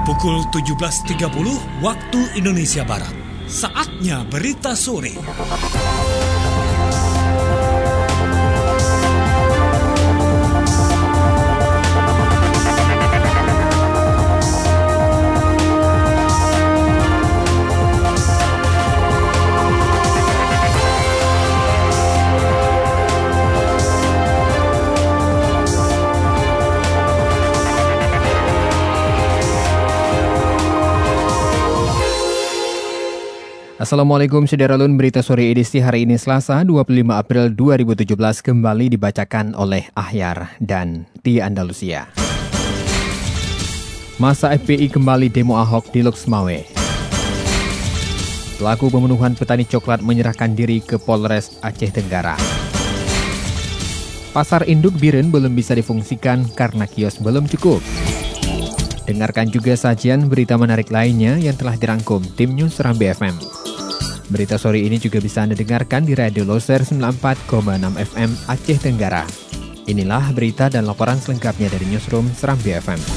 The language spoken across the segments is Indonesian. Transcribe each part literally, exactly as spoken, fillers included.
Pukul tujuh belas tiga puluh waktu Indonesia Barat. Saatnya berita sore. Assalamualaikum Saudara-lun, berita sore edisi hari ini Selasa dua puluh lima April dua ribu tujuh belas kembali dibacakan oleh Ahyar dan di Andalusia. Masa F P I kembali demo Ahok di Loksmawe. Pelaku pembunuhan petani coklat menyerahkan diri ke Polres Aceh Tenggara. Pasar induk Biren belum bisa difungsikan karena kios belum cukup. Dengarkan juga sajian berita menarik lainnya yang telah dirangkum tim News Serambi F M. Berita sore ini juga bisa Anda dengarkan di Radio Loser sembilan puluh empat koma enam F M Aceh Tenggara. Inilah berita dan laporan selengkapnya dari Newsroom Serambi F M.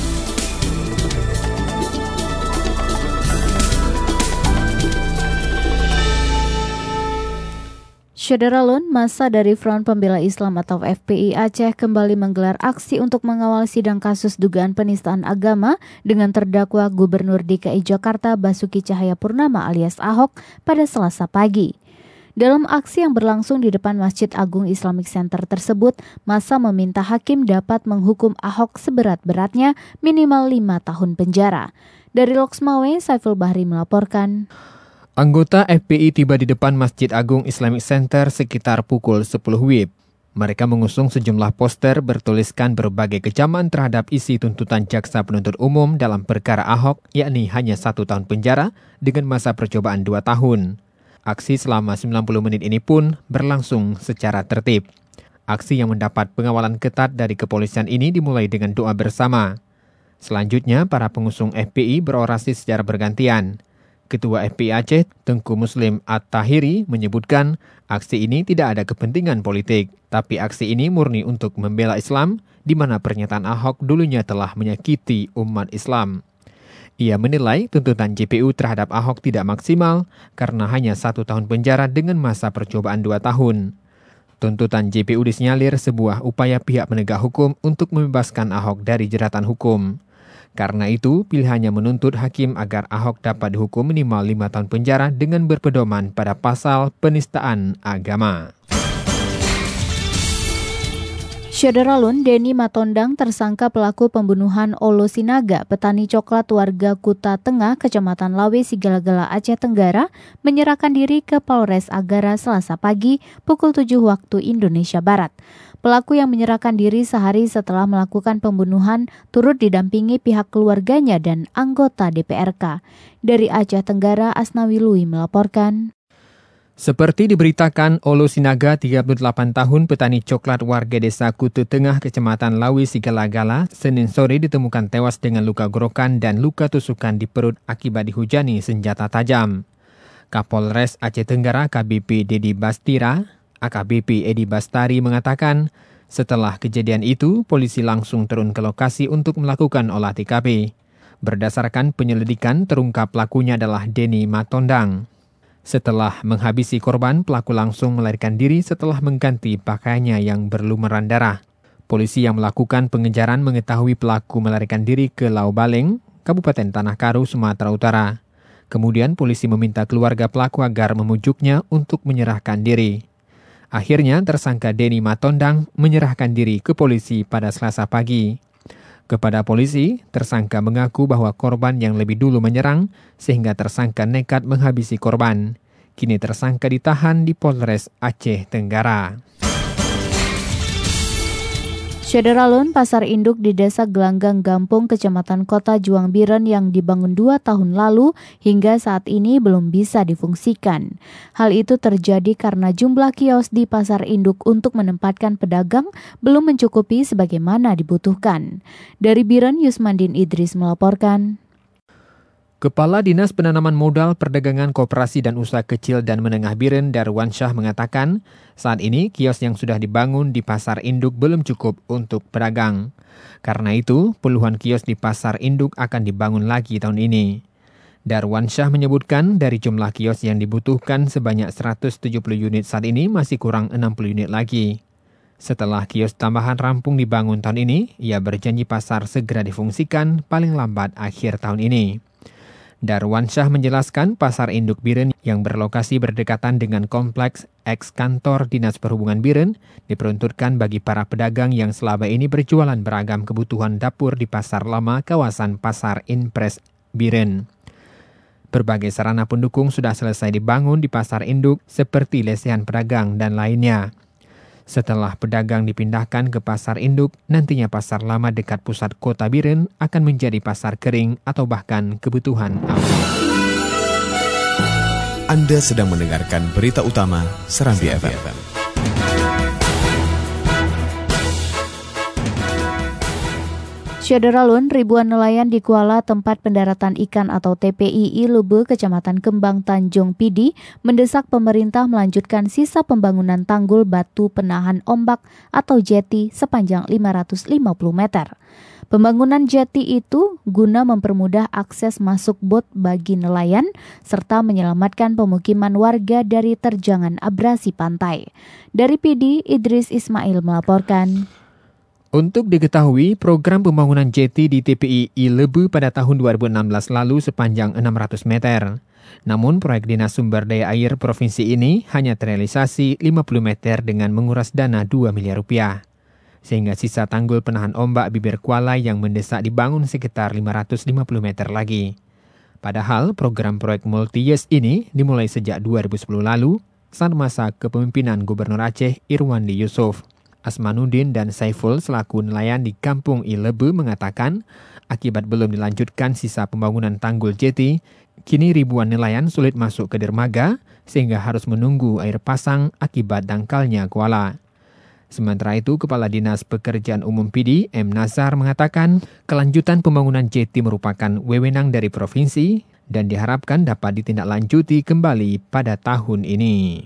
Saudara-lun, masa dari Front Pembela Islam atau F P I Aceh kembali menggelar aksi untuk mengawal sidang kasus dugaan penistaan agama dengan terdakwa Gubernur D K I Jakarta Basuki Cahayapurnama alias Ahok pada Selasa pagi. Dalam aksi yang berlangsung di depan Masjid Agung Islamic Center tersebut, massa meminta hakim dapat menghukum Ahok seberat-beratnya minimal lima tahun penjara. Dari Loksmawe, Saiful Bahri melaporkan. Anggota F P I tiba di depan Masjid Agung Islamic Center sekitar pukul sepuluh W I B. Mereka mengusung sejumlah poster bertuliskan berbagai kecaman terhadap isi tuntutan jaksa penuntut umum dalam perkara Ahok, yakni hanya satu tahun penjara dengan masa percobaan dua tahun. Aksi selama sembilan puluh menit ini pun berlangsung secara tertib. Aksi yang mendapat pengawalan ketat dari kepolisian ini dimulai dengan doa bersama. Selanjutnya, para pengusung F P I berorasi secara bergantian. Ketua F P I Aceh, Tengku Muslim At-Tahiri, menyebutkan aksi ini tidak ada kepentingan politik, tapi aksi ini murni untuk membela Islam, di mana pernyataan Ahok dulunya telah menyakiti umat Islam. Ia menilai tuntutan J P U terhadap Ahok tidak maksimal karena hanya satu tahun penjara dengan masa percobaan dua tahun. Tuntutan J P U disinyalir sebuah upaya pihak penegak hukum untuk membebaskan Ahok dari jeratan hukum. Karena itu, pilihannya menuntut hakim agar Ahok dapat dihukum minimal lima tahun penjara dengan berpedoman pada pasal penistaan agama. Saudara-lun, Denny Matondang, tersangka pelaku pembunuhan Olo Sinaga, petani coklat warga Kuta Tengah, Kecamatan Lawe, Sigalagala, Aceh Tenggara, menyerahkan diri ke Polres Agara Selasa pagi pukul tujuh waktu Indonesia Barat. Pelaku yang menyerahkan diri sehari setelah melakukan pembunuhan turut didampingi pihak keluarganya dan anggota D P R K. Dari Aceh Tenggara, Asnawi Lui melaporkan. Seperti diberitakan, Olo Sinaga, tiga puluh delapan tahun, petani coklat warga desa Kutu Tengah, Kecamatan Lawi, Sigalagala, Senin sore ditemukan tewas dengan luka gorokan dan luka tusukan di perut akibat dihujani senjata tajam. Kapolres Aceh Tenggara K B P Dedi Bastira, A K B P Edi Bastari mengatakan, setelah kejadian itu, polisi langsung turun ke lokasi untuk melakukan olah T K P. Berdasarkan penyelidikan, terungkap pelakunya adalah Denny Matondang. Setelah menghabisi korban, pelaku langsung melarikan diri setelah mengganti pakaiannya yang berlumuran darah. Polisi yang melakukan pengejaran mengetahui pelaku melarikan diri ke Lau Baleng, Kabupaten Tanah Karu, Sumatera Utara. Kemudian polisi meminta keluarga pelaku agar memujuknya untuk menyerahkan diri. Akhirnya, tersangka Denny Matondang menyerahkan diri ke polisi pada Selasa pagi. Kepada polisi, tersangka mengaku bahwa korban yang lebih dulu menyerang, sehingga tersangka nekat menghabisi korban. Kini tersangka ditahan di Polres Aceh Tenggara. Saudara-lun, pasar induk di Desa Gelanggang Gampung, Kecamatan Kota Juang Biren yang dibangun dua tahun lalu hingga saat ini belum bisa difungsikan. Hal itu terjadi karena jumlah kios di pasar induk untuk menempatkan pedagang belum mencukupi sebagaimana dibutuhkan. Dari Biren, Yusmandin Idris melaporkan. Kepala Dinas Penanaman Modal Perdagangan Koperasi dan Usaha Kecil dan Menengah Biren, Darwan Syah, mengatakan saat ini kios yang sudah dibangun di pasar induk belum cukup untuk pedagang. Karena itu, puluhan kios di pasar induk akan dibangun lagi tahun ini. Darwansyah menyebutkan dari jumlah kios yang dibutuhkan sebanyak seratus tujuh puluh unit saat ini masih kurang enam puluh unit lagi. Setelah kios tambahan rampung dibangun tahun ini, ia berjanji pasar segera difungsikan paling lambat akhir tahun ini. Darwansyah menjelaskan pasar induk Biren yang berlokasi berdekatan dengan kompleks eks-kantor Dinas Perhubungan Biren diperuntukkan bagi para pedagang yang selama ini berjualan beragam kebutuhan dapur di pasar lama kawasan Pasar Inpres Biren. Berbagai sarana pendukung sudah selesai dibangun di pasar induk seperti lesehan pedagang dan lainnya. Setelah pedagang dipindahkan ke pasar induk, nantinya pasar lama dekat pusat kota Biren akan menjadi pasar kering atau bahkan kebutuhan awal. Anda sedang mendengarkan berita utama Serambi F M. Syederalun, ribuan nelayan di Kuala Tempat Pendaratan Ikan atau T P I Ilebe, Kecamatan Kembang Tanjung Pidi, mendesak pemerintah melanjutkan sisa pembangunan tanggul batu penahan ombak atau jeti sepanjang lima ratus lima puluh meter. Pembangunan jeti itu guna mempermudah akses masuk bot bagi nelayan serta menyelamatkan pemukiman warga dari terjangan abrasi pantai. Dari Pidi, Idris Ismail melaporkan. Untuk diketahui, program pembangunan jeti di T P I Ilebe pada tahun dua ribu enam belas lalu sepanjang enam ratus meter. Namun, proyek Dinas Sumber Daya Air Provinsi ini hanya terrealisasi lima puluh meter dengan menguras dana dua miliar rupiah. Sehingga sisa tanggul penahan ombak bibir Kuala yang mendesak dibangun sekitar lima ratus lima puluh meter lagi. Padahal, program proyek multi-years ini dimulai sejak dua ribu sepuluh lalu saat masa kepemimpinan Gubernur Aceh Irwandi Yusuf. Asmanuddin dan Saiful selaku nelayan di Kampung Ilebe mengatakan akibat belum dilanjutkan sisa pembangunan tanggul jeti, kini ribuan nelayan sulit masuk ke dermaga sehingga harus menunggu air pasang akibat dangkalnya Kuala. Sementara itu, Kepala Dinas Pekerjaan Umum Pidi, M. Nazar, mengatakan kelanjutan pembangunan jeti merupakan wewenang dari provinsi dan diharapkan dapat ditindaklanjuti kembali pada tahun ini.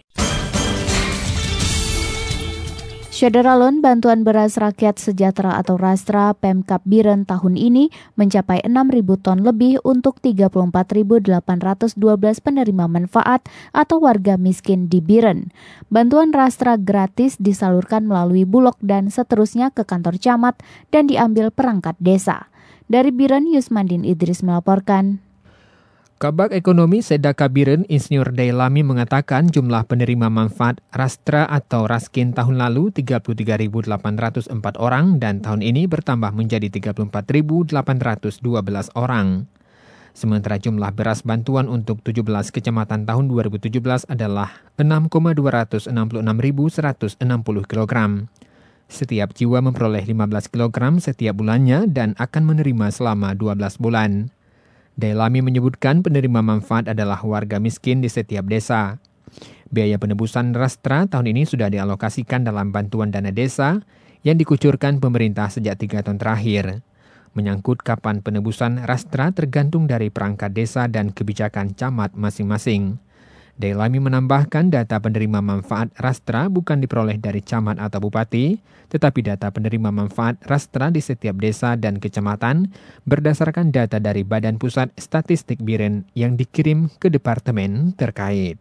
Syederalun, bantuan beras rakyat sejahtera atau Rastra Pemkab Biren tahun ini mencapai enam ribu ton lebih untuk tiga puluh empat ribu delapan ratus dua belas penerima manfaat atau warga miskin di Biren. Bantuan Rastra gratis disalurkan melalui Bulog dan seterusnya ke kantor camat dan diambil perangkat desa. Dari Biren, Yusmandin Idris melaporkan. Kabak Ekonomi Sedaka Biren, Insinyur Dailami mengatakan jumlah penerima manfaat Rastra atau Raskin tahun lalu tiga puluh tiga ribu delapan ratus empat orang dan tahun ini bertambah menjadi tiga puluh empat ribu delapan ratus dua belas orang. Sementara jumlah beras bantuan untuk tujuh belas kecamatan tahun dua ribu tujuh belas adalah enam ribu dua ratus enam puluh enam ribu seratus enam puluh kilogram. Setiap jiwa memperoleh lima belas kilogram setiap bulannya dan akan menerima selama dua belas bulan. Dailami menyebutkan penerima manfaat adalah warga miskin di setiap desa. Biaya penebusan Rastra tahun ini sudah dialokasikan dalam bantuan dana desa yang dikucurkan pemerintah sejak tiga tahun terakhir. Menyangkut kapan penebusan Rastra tergantung dari perangkat desa dan kebijakan camat masing-masing. Dailami menambahkan data penerima manfaat Rastra bukan diperoleh dari camat atau bupati, tetapi data penerima manfaat Rastra di setiap desa dan kecamatan berdasarkan data dari Badan Pusat Statistik Biren yang dikirim ke departemen terkait.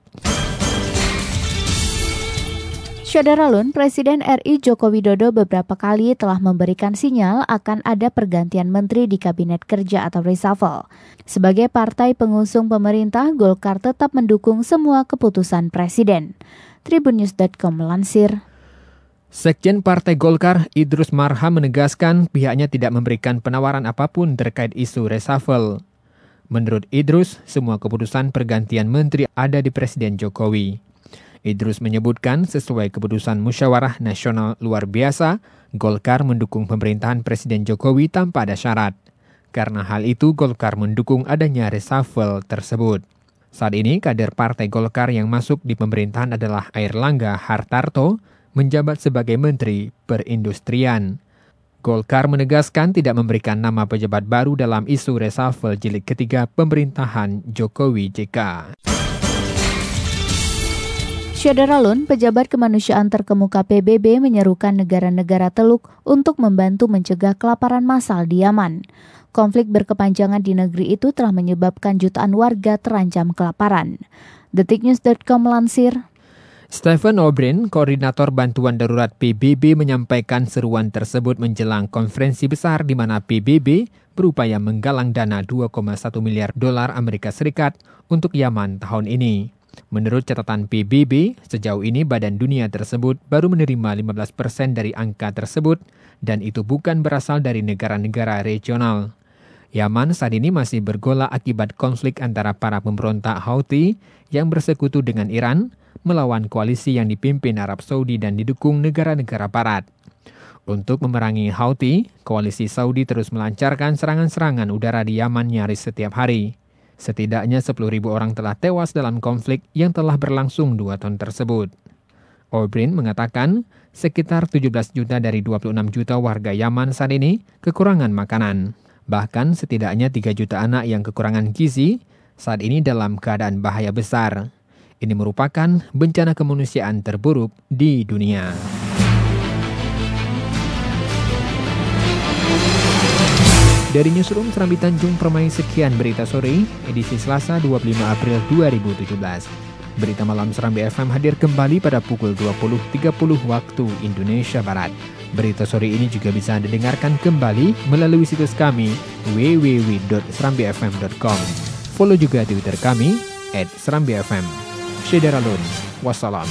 Syederalun, Presiden R I Joko Widodo beberapa kali telah memberikan sinyal akan ada pergantian menteri di Kabinet Kerja atau reshuffle. Sebagai partai pengusung pemerintah, Golkar tetap mendukung semua keputusan Presiden. Tribunnews dot com melansir. Sekjen Partai Golkar, Idrus Marham menegaskan pihaknya tidak memberikan penawaran apapun terkait isu reshuffle. Menurut Idrus, semua keputusan pergantian menteri ada di Presiden Jokowi. Idrus menyebutkan sesuai keputusan Musyawarah Nasional Luar Biasa, Golkar mendukung pemerintahan Presiden Jokowi tanpa ada syarat. Karena hal itu, Golkar mendukung adanya reshuffle tersebut. Saat ini, kader Partai Golkar yang masuk di pemerintahan adalah Airlangga Hartarto, menjabat sebagai Menteri Perindustrian. Golkar menegaskan tidak memberikan nama pejabat baru dalam isu reshuffle jilid ketiga pemerintahan Jokowi J K. Syederalun, pejabat kemanusiaan terkemuka P B B menyerukan negara-negara Teluk untuk membantu mencegah kelaparan massal di Yaman. Konflik berkepanjangan di negeri itu telah menyebabkan jutaan warga terancam kelaparan. detiknews titik com melansir, Stephen O'Brien, koordinator bantuan darurat P B B, menyampaikan seruan tersebut menjelang konferensi besar di mana P B B berupaya menggalang dana dua koma satu miliar dolar Amerika Serikat untuk Yaman tahun ini. Menurut catatan P B B, sejauh ini Badan Dunia tersebut baru menerima lima belas persen dari angka tersebut dan itu bukan berasal dari negara-negara regional. Yaman saat ini masih bergolak akibat konflik antara para pemberontak Houthi yang bersekutu dengan Iran melawan koalisi yang dipimpin Arab Saudi dan didukung negara-negara Barat. Untuk memerangi Houthi, koalisi Saudi terus melancarkan serangan-serangan udara di Yaman nyaris setiap hari. Setidaknya sepuluh ribu orang telah tewas dalam konflik yang telah berlangsung dua tahun tersebut. O'Brien mengatakan sekitar tujuh belas juta dari dua puluh enam juta warga Yaman saat ini kekurangan makanan. Bahkan setidaknya tiga juta anak yang kekurangan gizi saat ini dalam keadaan bahaya besar. Ini merupakan bencana kemanusiaan terburuk di dunia. Dari Newsroom Serambi Tanjung Permai, sekian berita sore, edisi Selasa dua puluh lima April dua ribu tujuh belas. Berita malam Serambi F M hadir kembali pada pukul dua puluh tiga puluh waktu Indonesia Barat. Berita sore ini juga bisa Anda dengarkan kembali melalui situs kami w w w dot serambi f m dot com. Follow juga Twitter kami at serambi f m. Syederalun, wassalam.